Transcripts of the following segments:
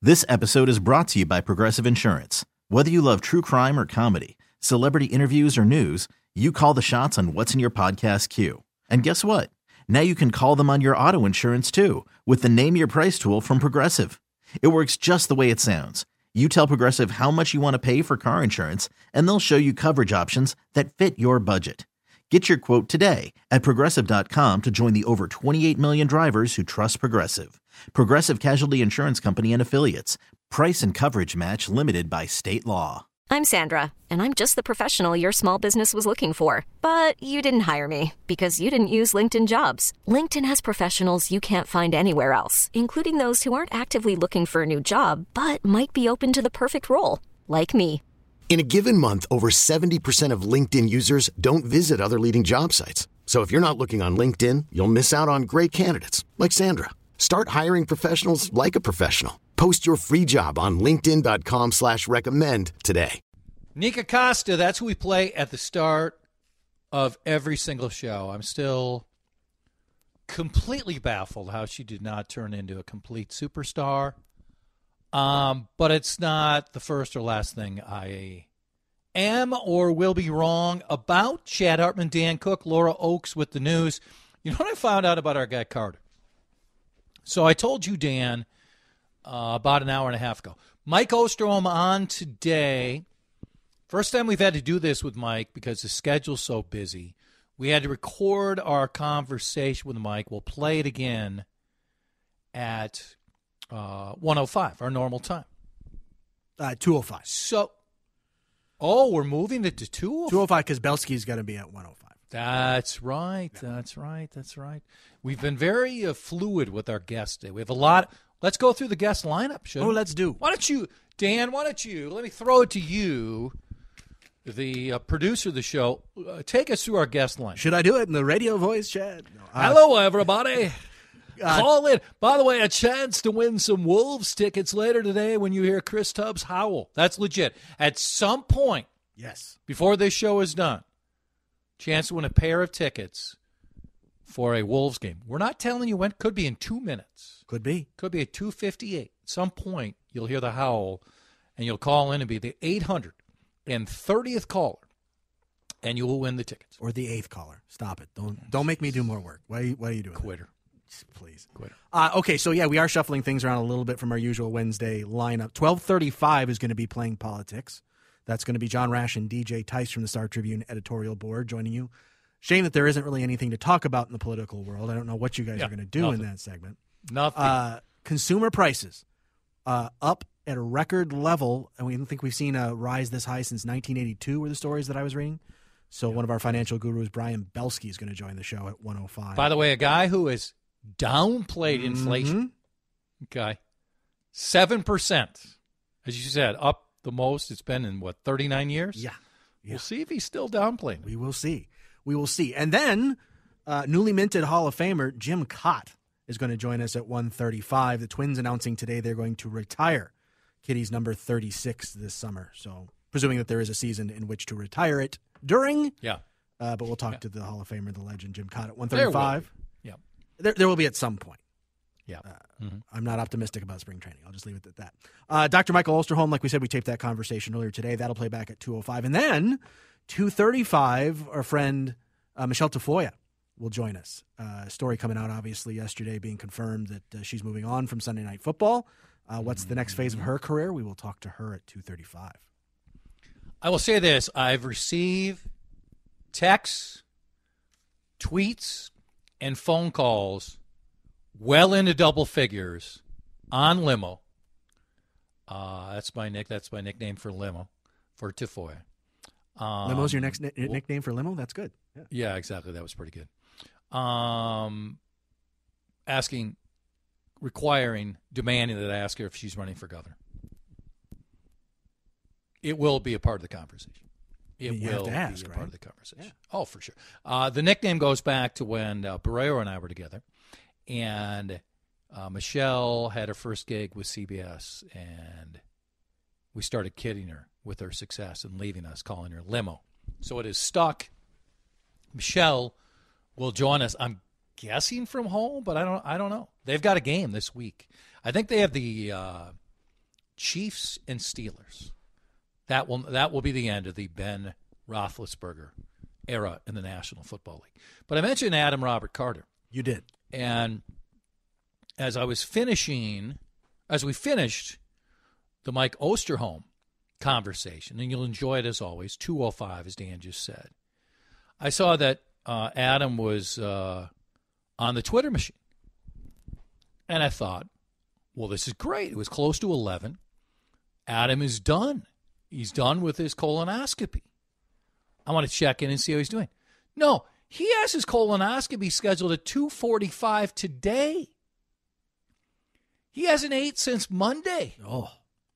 This episode is brought to you by Progressive Insurance. Whether you love true crime or comedy, celebrity interviews or news, you call the shots on what's in your podcast queue. And guess what? Now you can call them on your auto insurance too with the Name Your Price tool from Progressive. It works just the way it sounds. You tell Progressive how much you want to pay for car insurance, and they'll show you coverage options that fit your budget. Get your quote today at Progressive.com to join the over 28 million drivers who trust Progressive. Progressive Casualty Insurance Company and Affiliates. Price and coverage match limited by state law. I'm Sandra, and I'm just the professional your small business was looking for. But you didn't hire me because you didn't use LinkedIn Jobs. LinkedIn has professionals you can't find anywhere else, including those who aren't actively looking for a new job, but might be open to the perfect role, like me. In a given month, over 70% of LinkedIn users don't visit other leading job sites. So if you're not looking on LinkedIn, you'll miss out on great candidates like Sandra. Start hiring professionals like a professional. Post your free job on linkedin.com/recommend today. Nika Costa, that's who we play at the start of every single show. I'm still completely baffled how she did not turn into a complete superstar. But it's not the first or last thing I am or will be wrong about. Chad Hartman, Dan Cook, Laura Oakes with the news. You know what I found out about our guy Carter? So I told you, Dan, about an hour and a half ago. Mike Osterholm on today. First time we've had to do this with Mike because the schedule's so busy. We had to record our conversation with Mike. We'll play it again at 1:05, our normal time. 2:05. So, we're moving it to 2:05? 2:05 because Belsky's going to be at 1:05. That's right. That's right. We've been very fluid with our guests today. We have a lot. Let's go through the guest lineup, shouldn't we? Let's do. Why don't you, Dan, let me throw it to you, the producer of the show. Take us through our guest lineup. Should I do it in the radio voice, Chad? No, Hello, everybody. Call in. By the way, a chance to win some Wolves tickets later today when you hear Chris Tubbs howl. That's legit. At some point, yes, before this show is done, chance to win a pair of tickets for a Wolves game. We're not telling you when. Could be in 2 minutes. Could be. Could be at 2:58. At some point, you'll hear the howl, and you'll call in and be the 830th caller, and you will win the tickets. Or the 8th caller. Stop it. Don't make me do more work. Why are you doing Quitter. That? Please. Quitter. Okay, so yeah, we are shuffling things around a little bit from our usual Wednesday lineup. 12:35 is going to be Playing Politics. That's going to be John Rash and DJ Tice from the Star Tribune editorial board joining you. Shame that there isn't really anything to talk about in the political world. I don't know what you guys are going to do in that segment. Nothing. Consumer prices up at a record level, and we don't think we've seen a rise this high since 1982 were the stories that I was reading. So one of our financial gurus, Brian Belsky, is going to join the show at 1:05. By the way, a guy who has downplayed inflation. Okay. 7%. As you said, up the most it's been in, 39 years? Yeah. We'll see if he's still downplaying. We will see. And then newly minted Hall of Famer Jim Cott is going to join us at 1:35. The Twins announcing today they're going to retire Kitty's number 36 this summer. So presuming that there is a season in which to retire it during. Yeah. But we'll talk to the Hall of Famer, the legend, Jim Cott at 1:35. Yeah. There will be at some point. Yeah. I'm not optimistic about spring training. I'll just leave it at that. Dr. Michael Osterholm, like we said, we taped that conversation earlier today. That'll play back at 2:05. And then 2:35, our friend Michelle Tafoya will join us. A story coming out, obviously, yesterday being confirmed that she's moving on from Sunday Night Football. What's the next phase of her career? We will talk to her at 2:35. I will say this. I've received texts, tweets, and phone calls well into double figures on Limo. That's my nickname for Limo, for Tafoya. Limo's your next nickname for Limo? That's good. Yeah, exactly. That was pretty good. Demanding that I ask her if she's running for governor. It will be a part of the conversation. It you will have to ask, be a right? part of the conversation. Yeah. Oh, for sure. The nickname goes back to when Barrero and I were together, and Michelle had her first gig with CBS, and we started kidding her with her success and leaving us, calling her Limo. So it is stuck. Michelle will join us, I'm guessing from home, but I don't know. They've got a game this week. I think they have the Chiefs and Steelers. That will be the end of the Ben Roethlisberger era in the National Football League. But I mentioned Adam Robert Carter. You did. And as we finished the Mike Osterholm conversation, and you'll enjoy it as always, 205, as Dan just said, I saw that Adam was on the Twitter machine. And I thought, well, this is great. It was close to 11. Adam is done. He's done with his colonoscopy. I want to check in and see how he's doing. No, he has his colonoscopy scheduled at 2:45 today. He hasn't ate since Monday. Oh.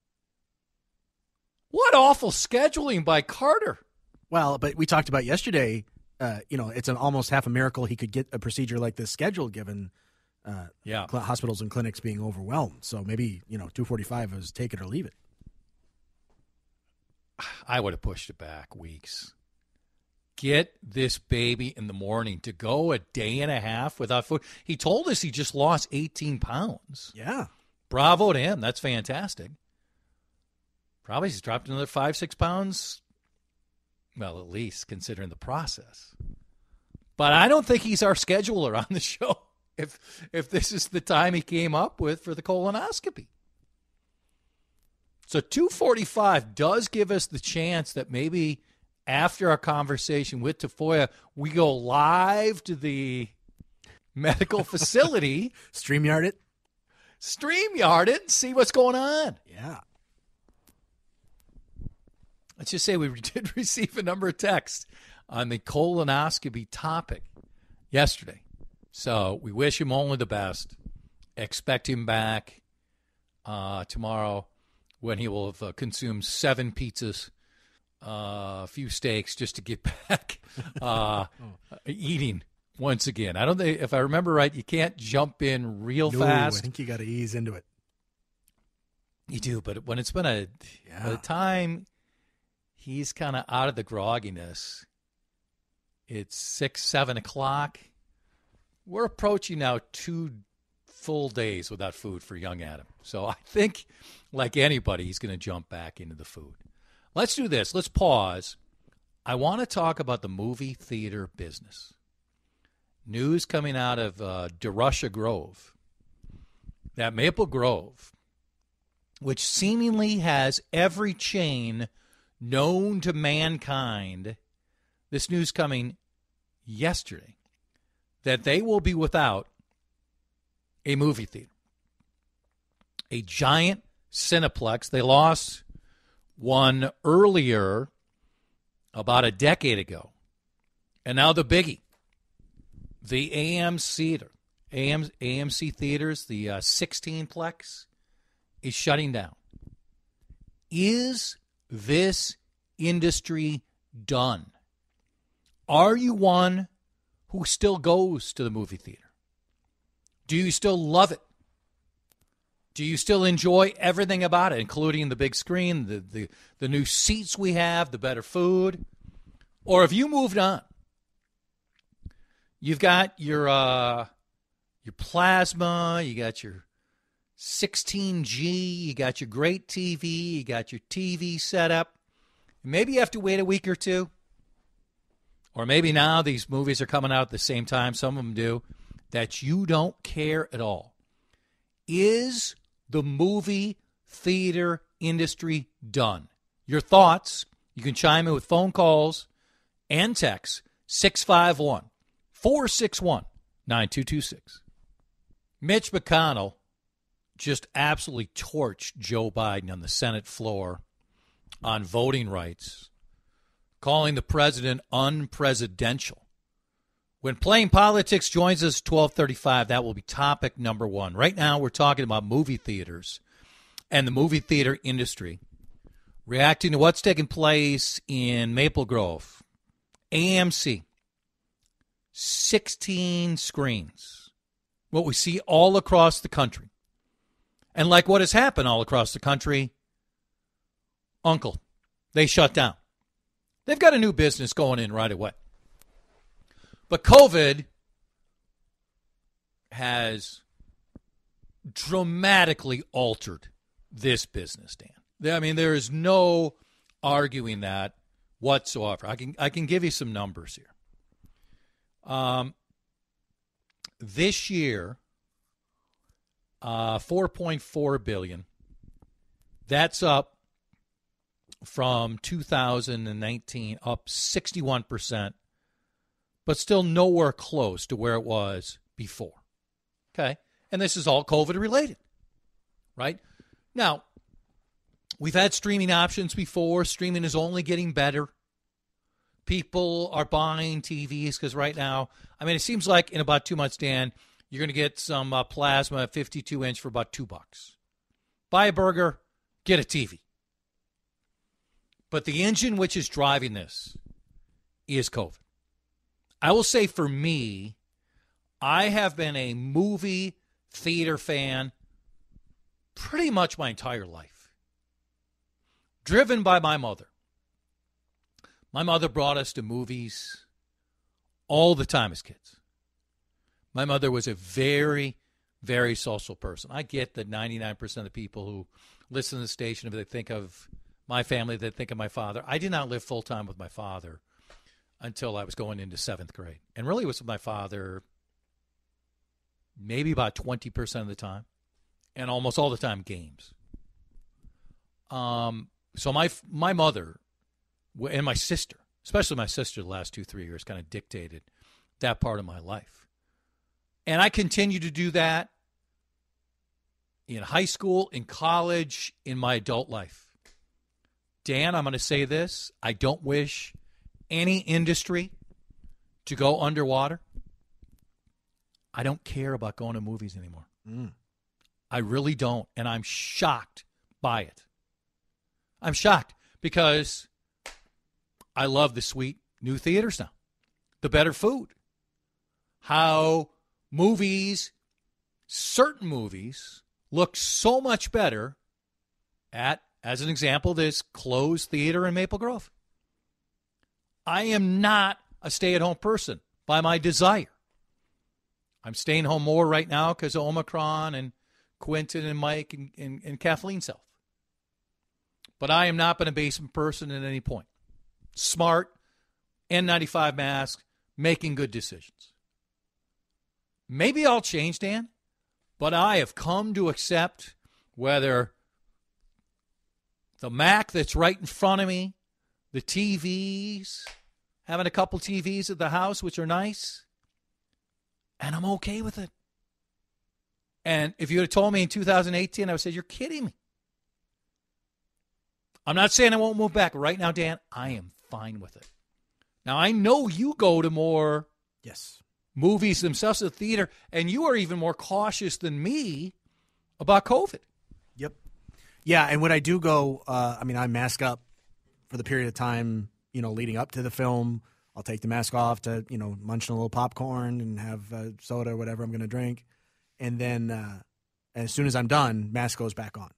What awful scheduling by Carter. Well, but we talked about yesterday, it's almost half a miracle he could get a procedure like this scheduled given hospitals and clinics being overwhelmed. So maybe, 2:45 is take it or leave it. I would have pushed it back weeks. Get this baby in the morning to go a day and a half without food. He told us he just lost 18 pounds. Yeah. Bravo to him. That's fantastic. Probably he's dropped another 5-6 pounds. Well, at least considering the process. But I don't think he's our scheduler on the show if this is the time he came up with for the colonoscopy. So 2:45 does give us the chance that maybe after our conversation with Tafoya, we go live to the medical facility. StreamYard it, and see what's going on. Yeah. Let's just say we did receive a number of texts on the colonoscopy topic yesterday. So we wish him only the best. Expect him back tomorrow when he will have consumed 7 pizzas, a few steaks, just to get back eating once again. I don't think, if I remember right, you can't jump in real fast. I think you got to ease into it. You do, but when it's been by the time he's kind of out of the grogginess, it's 6, 7 o'clock. We're approaching now 2 full days without food for young Adam. So I think, like anybody, he's going to jump back into the food. Let's do this. Let's pause. I want to talk about the movie theater business. News coming out of DeRusha Grove, that Maple Grove, which seemingly has every chain known to mankind. This news coming yesterday, that they will be without a movie theater. A giant Cineplex. They lost one earlier, about a decade ago. And now the biggie, the AMC theaters, the 16-plex, is shutting down. Is this industry done? Are you one who still goes to the movie theater? Do you still love it? Do you still enjoy everything about it, including the big screen, the new seats we have, the better food? Or have you moved on? You've got your plasma, you got your 16G, you got your great TV, you got your TV setup. Maybe you have to wait a week or two. Or maybe now these movies are coming out at the same time, some of them do, that you don't care at all. Is the movie theater industry done? Your thoughts, you can chime in with phone calls and texts, 651-461-9226. Mitch McConnell just absolutely torched Joe Biden on the Senate floor on voting rights, calling the president unpresidential. When Playing Politics joins us 12:35, that will be topic number 1. Right now, we're talking about movie theaters and the movie theater industry, reacting to what's taking place in Maple Grove. AMC, 16 screens, what we see all across the country. And like what has happened all across the country, Uncle, they shut down. They've got a new business going in right away. But COVID has dramatically altered this business, Dan. I mean, there is no arguing that whatsoever. I can give you some numbers here. This year, $4.4 billion. That's up from 2019, up 61%, but still nowhere close to where it was before. Okay? And this is all COVID related, right? Now, we've had streaming options before. Streaming is only getting better. People are buying TVs because right now, I mean, it seems like in about 2 months, Dan, you're going to get some plasma 52-inch for about $2. Buy a burger, get a TV. But the engine which is driving this is COVID. I will say for me, I have been a movie theater fan pretty much my entire life. Driven by my mother. My mother brought us to movies all the time as kids. My mother was a very, very social person. I get that 99% of the people who listen to the station, if they think of my family, they think of my father. I did not live full-time with my father until I was going into 7th grade. And really was with my father maybe about 20% of the time, and almost all the time games. So my mother and my sister, especially my sister the last 2-3 years, kind of dictated that part of my life. And I continue to do that in high school, in college, in my adult life. Dan, I'm going to say this. I don't wish any industry to go underwater. I don't care about going to movies anymore. I really don't. And I'm shocked by it. I'm shocked because I love the sweet new theaters now. The better food. How movies, certain movies, look so much better at, as an example, this closed theater in Maple Grove. I am not a stay-at-home person by my desire. I'm staying home more right now because of Omicron and Quentin and Mike and Kathleen's health. But I am not been a basement person at any point. Smart, N95 mask, making good decisions. Maybe I'll change, Dan, but I have come to accept whether the Mac that's right in front of me, the TVs, having a couple TVs at the house, which are nice, and I'm okay with it. And if you had told me in 2018, I would have said, you're kidding me. I'm not saying I won't move back. Right now, Dan, I am fine with it. Now, I know you go to more movies themselves at the theater, and you are even more cautious than me about COVID. Yep. Yeah, and when I do go, I mask up for the period of time, leading up to the film. I'll take the mask off to, munch on a little popcorn and have soda or whatever I'm going to drink. And then as soon as I'm done, mask goes back on,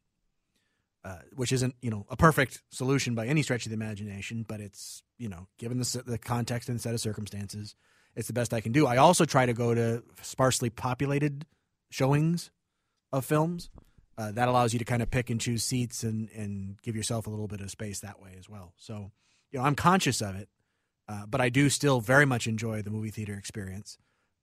which isn't, a perfect solution by any stretch of the imagination, but it's, given the context and set of circumstances, it's the best I can do. I also try to go to sparsely populated showings of films. That allows you to kind of pick and choose seats and give yourself a little bit of space that way as well. So, I'm conscious of it, but I do still very much enjoy the movie theater experience.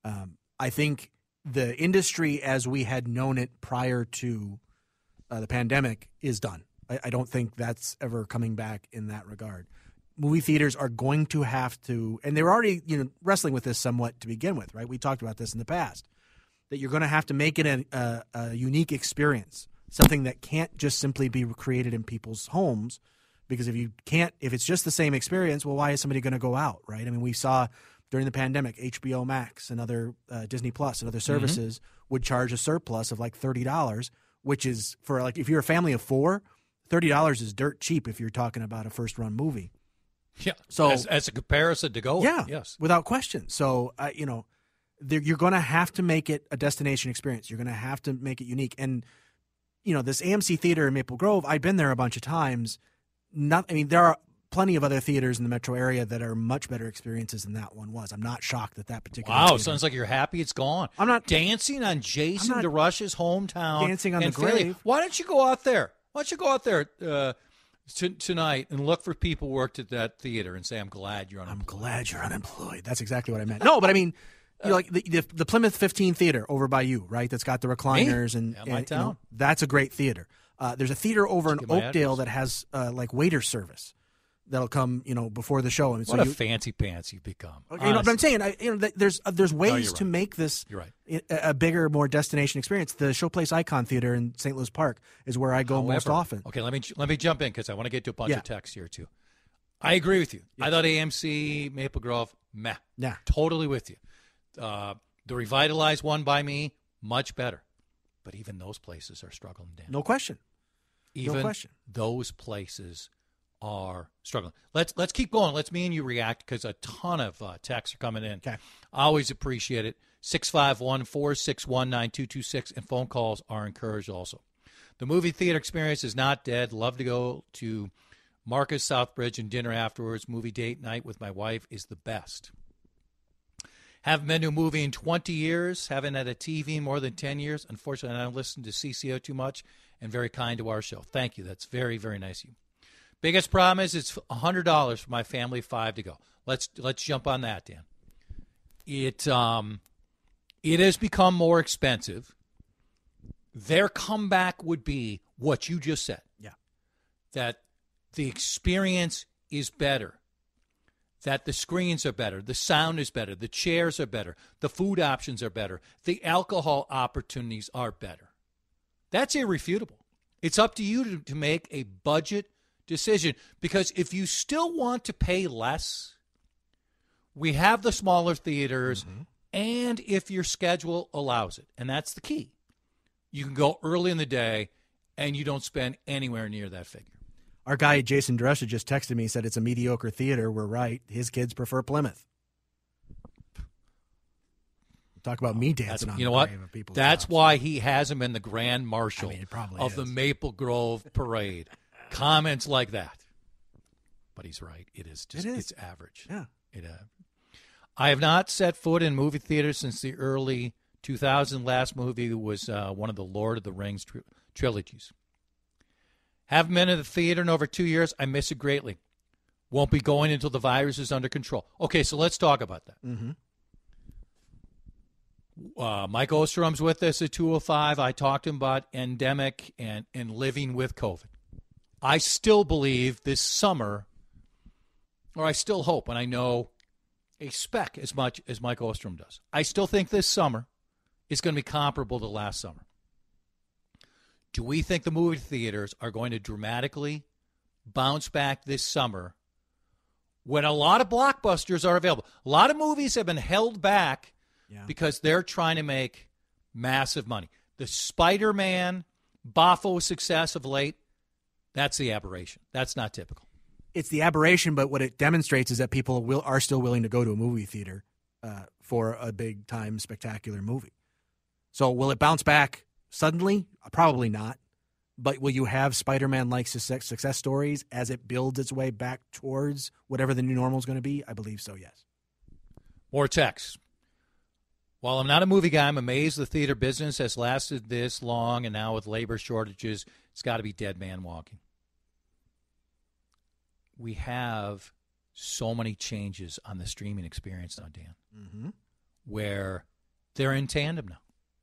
I think the industry as we had known it prior to the pandemic is done. I don't think that's ever coming back in that regard. Movie theaters are going to have to, and they're already wrestling with this somewhat to begin with, right? We talked about this in the past, that you're going to have to make it a unique experience, something that can't just simply be created in people's homes, because if it's just the same experience, well, why is somebody going to go out, right? I mean, we saw during the pandemic, HBO Max and other Disney Plus and other services would charge a surplus of like $30, which is for if you're a family of 4, $30 is dirt cheap if you're talking about a first-run movie. Yeah. So as a comparison to go, yes, without question. So you're going to have to make it a destination experience. You're going to have to make it unique. And this AMC theater in Maple Grove, I've been there a bunch of times. There are plenty of other theaters in the metro area that are much better experiences than that one was. I'm not shocked that particular. Wow, theater. Sounds like you're happy it's gone. I'm not dancing on Jason DeRush's hometown. Dancing on the grave. Why don't you go out there? Why don't you go out there tonight and look for people who worked at that theater and say, I'm glad you're unemployed. I'm glad you're unemployed. That's exactly what I meant. No, but I mean, you know, like the Plymouth 15 Theater over by you, right? That's got the recliners and my town. You know, that's a great theater. There's a theater over in Oakdale that has like waiter service that'll come, you know, before the show. And what a fancy pants you've become. Okay, you know, but I'm saying, there's ways to make this you're right. a bigger, more destination experience. The Showplace Icon Theater in St. Louis Park is where I go most often. Okay, let me jump in because I want to get to a bunch of texts here too. I agree with you. Yes. I thought AMC Maple Grove, meh. Yeah, totally with you. The revitalized one by me, much better. But even those places are struggling, Dan. No question. Even those places are struggling. Let's keep going. Let's me and you react because a ton of texts are coming in. Okay. I always appreciate it. 651-461-9226 and phone calls are encouraged also. The movie theater experience is not dead. Love to go to Marcus Southbridge and dinner afterwards. Movie date night with my wife is the best. Haven't been to a movie in 20 years. Haven't had a TV in more than 10 years. Unfortunately, I don't listen to CCO too much and very kind to our show. Thank you. That's very, very nice of you. Biggest problem is it's $100 for my family of 5 to go. Let's jump on that, Dan. It has become more expensive. Their comeback would be what you just said. Yeah. That the experience is better. That the screens are better. The sound is better. The chairs are better. The food options are better. The alcohol opportunities are better. That's irrefutable. It's up to you to make a budget decision, because if you still want to pay less, we have the smaller theaters, and if your schedule allows it, and that's the key, you can go early in the day and you don't spend anywhere near that figure. Our guy Jason Drescher just texted me, said it's a mediocre theater. We're right. His kids prefer Plymouth. Talk about me dancing on the grave of people's That's jobs. why he hasn't been the grand marshal of the Maple Grove Parade. Comments like that. But he's right. It's average. Yeah. I have not set foot in movie theaters since the early 2000s. Last movie was one of the Lord of the Rings trilogies. Haven't been in the theater in over 2 years. I miss it greatly. Won't be going until the virus is under control. Okay, so let's talk about that. Mm-hmm. Mike Osterum's with us at 205. I talked to him about endemic and living with COVID. I still believe this summer, or I still hope, and I know a speck as much as Mike Ostrom does, I still think this summer is going to be comparable to last summer. Do we think the movie theaters are going to dramatically bounce back this summer when a lot of blockbusters are available? A lot of movies have been held back because they're trying to make massive money. The Spider-Man, Boffo success of late, that's the aberration. That's not typical. It's the aberration, but what it demonstrates is that people are still willing to go to a movie theater for a big-time, spectacular movie. So will it bounce back suddenly? Probably not. But will you have Spider-Man-like success stories as it builds its way back towards whatever the new normal is going to be? I believe so, yes. More texts. While I'm not a movie guy, I'm amazed the theater business has lasted this long, and now with labor shortages, it's got to be dead man walking. We have so many changes on the streaming experience now, Dan, where they're in tandem now.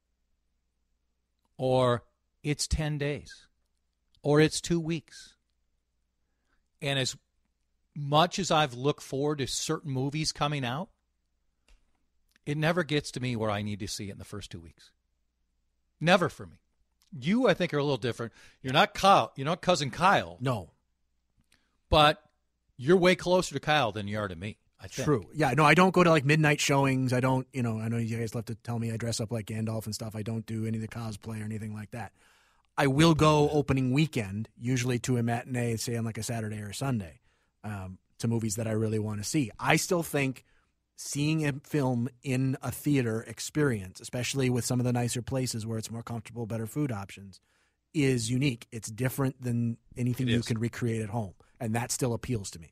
Or it's 10 days. Or it's 2 weeks. And as much as I've looked forward to certain movies coming out, it never gets to me where I need to see it in the first 2 weeks. Never for me. You, I think, are a little different. You're not Kyle. You're not Cousin Kyle. No. But you're way closer to Kyle than you are to me, I think. True. Yeah, no, I don't go to, like, midnight showings. I don't, I know you guys love to tell me I dress up like Gandalf and stuff. I don't do any of the cosplay or anything like that. I will go opening weekend, usually to a matinee, say on like a Saturday or a Sunday, to movies that I really want to see. I still think seeing a film in a theater experience, especially with some of the nicer places where it's more comfortable, better food options, is unique. It's different than anything you can recreate at home, and that still appeals to me.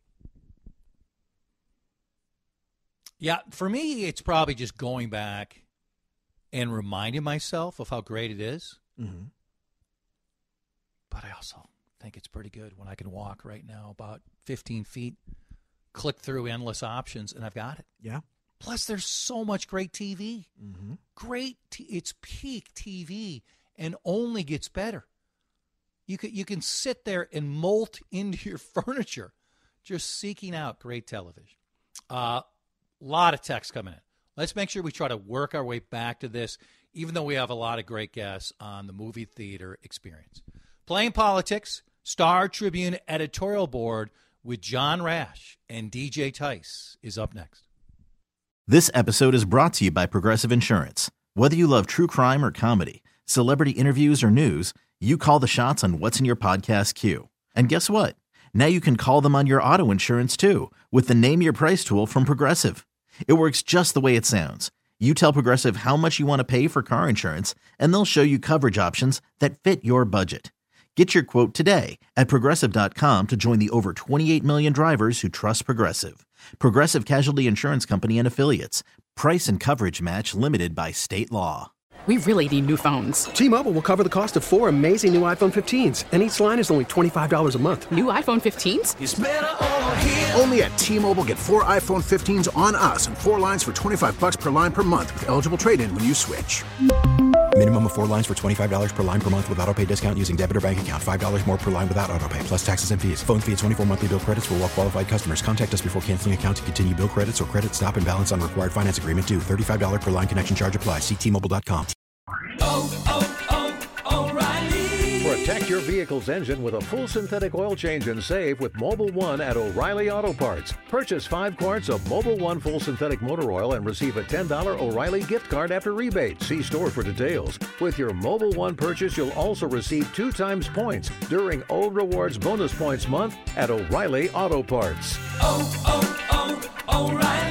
Yeah, for me, it's probably just going back and reminding myself of how great it is. Mm-hmm. But I also, think it's pretty good when I can walk right now about 15 feet, click through endless options, and I've got it. Yeah. Plus, there's so much great TV. Mm-hmm. It's peak TV and only gets better. You can sit there and molt into your furniture just seeking out great television. Lot of text coming in. Let's make sure we try to work our way back to this, even though we have a lot of great guests on the movie theater experience. Playing Politics, Star Tribune editorial board with John Rash and DJ Tice is up next. This episode is brought to you by Progressive Insurance. Whether you love true crime or comedy, celebrity interviews or news, you call the shots on what's in your podcast queue. And guess what? Now you can call them on your auto insurance too with the Name Your Price tool from Progressive. It works just the way it sounds. You tell Progressive how much you want to pay for car insurance, and they'll show you coverage options that fit your budget. Get your quote today at Progressive.com to join the over 28 million drivers who trust Progressive. Progressive Casualty Insurance Company and Affiliates. Price and coverage match limited by state law. We really need new phones. T-Mobile will cover the cost of 4 amazing new iPhone 15s, and each line is only $25 a month. New iPhone 15s? It's better over here. Only at T-Mobile, get 4 iPhone 15s on us and 4 lines for $25 per line per month with eligible trade-in when you switch. Minimum of 4 lines for $25 per line per month with autopay discount using debit or bank account. $5 more per line without autopay, plus taxes and fees. Phone fee at 24 monthly bill credits for well-qualified customers. Contact us before canceling account to continue bill credits or credit stop and balance on required finance agreement due. $35 per line connection charge applies. See T-Mobile.com. O'Reilly. Protect your vehicle's engine with a full synthetic oil change and save with Mobil 1 at O'Reilly Auto Parts. Purchase 5 quarts of Mobil 1 full synthetic motor oil and receive a $10 O'Reilly gift card after rebate. See store for details. With your Mobil 1 purchase, you'll also receive 2 times points during O Rewards Bonus Points Month at O'Reilly Auto Parts. O'Reilly.